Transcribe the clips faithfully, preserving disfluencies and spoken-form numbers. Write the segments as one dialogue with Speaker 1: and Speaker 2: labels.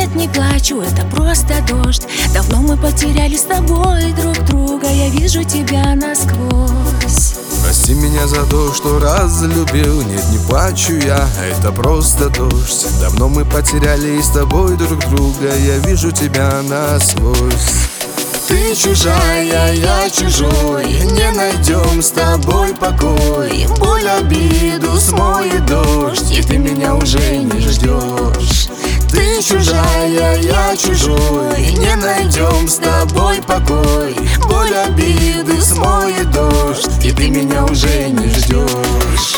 Speaker 1: Нет, не плачу, это просто дождь. Давно мы потеряли с тобой друг друга. Я вижу тебя насквозь.
Speaker 2: Прости меня за то, что разлюбил. Нет, не плачу я, это просто дождь. Давно мы потеряли с тобой друг друга. Я вижу тебя насквозь. Ты чужая, я чужой, не найдем с тобой покой. Боль, обиду смоет дождь, и ты меня уже не ждешь. Ты чужая, я чужой, не найдем с тобой покой. Боль, обиды смоет дождь, и ты меня уже не ждешь.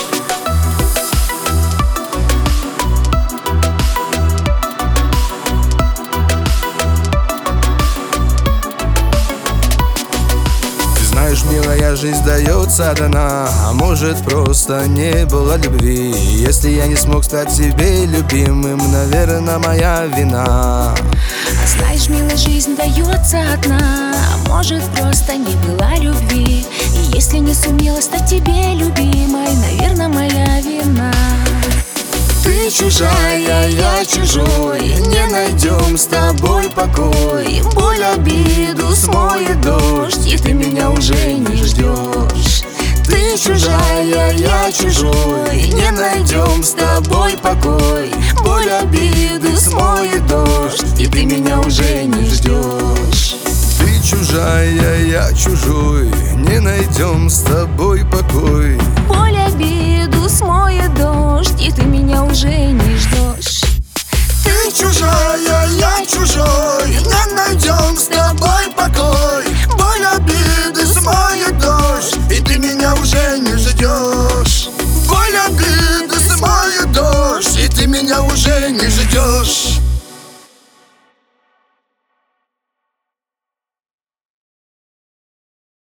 Speaker 2: Знаешь, милая, жизнь дается одна, а может, просто не было любви. Если я не смог стать тебе любимым, наверное, моя вина.
Speaker 1: Знаешь, милая, жизнь дается одна, а может, просто не было любви. И если не сумела стать тебе любимой, наверное, моя вина.
Speaker 2: Ты чужая, я чужой, не найдем с тобой покой. Боль, обиду смоет дождь, и ты меня уже не ждешь. Ты чужая, я чужой, не найдем с тобой покой. Боль, обиды смоет дождь, и ты меня уже не ждешь. Ты чужая, я чужой, не найдем с тобой покой.
Speaker 1: Боль, обиду смоет дождь, и ты меня уже не ждешь.
Speaker 2: Ты чужая, я чужой, не найдем с тобой покой. Боль, обиды смоет дождь, и ты меня уже не ждешь. Боль, обиды смоет дождь, и ты меня уже не ждешь.